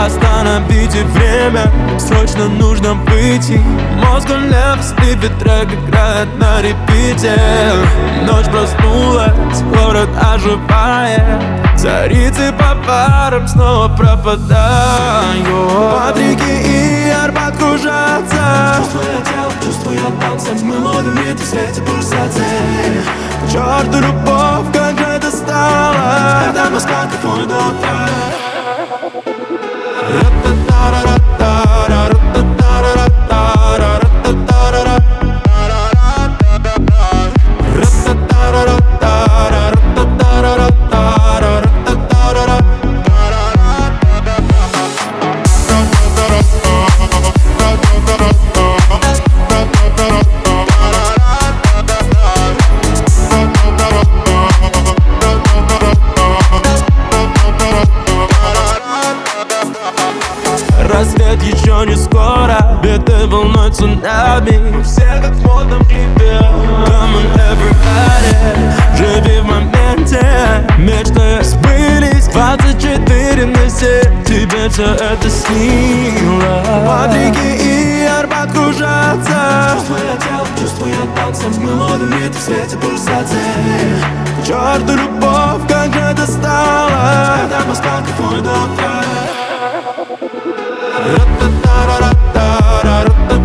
Остановите время, срочно нужно выйти. Мозг лев, слипит трек, играет на репите. Ночь проснулась, город оживает. Царицы по парам снова пропадают. Патрики и Арбат кружатся. Чувствуя тело, чувствуя танцем, мы ловим ритм в свете пульсации. К черту любовь, как же это стало. Это Москва, кайфуй до утра. Рассвет еще не скоро, биты волной цунами. Все как в модном клипе. Come on everybody, живи в моменте. Мечты сбылись 24/7. Тебе все это снилось. Патрики и Арбат кружатся. Чувствуя тело, чувствуя танцем, мы ловим ритм в свете пульсации. К черту любовь, как же это стало. Это Москва, кайфуй до утра. Ра-та-та-ра-ра-та-ра-ра-та.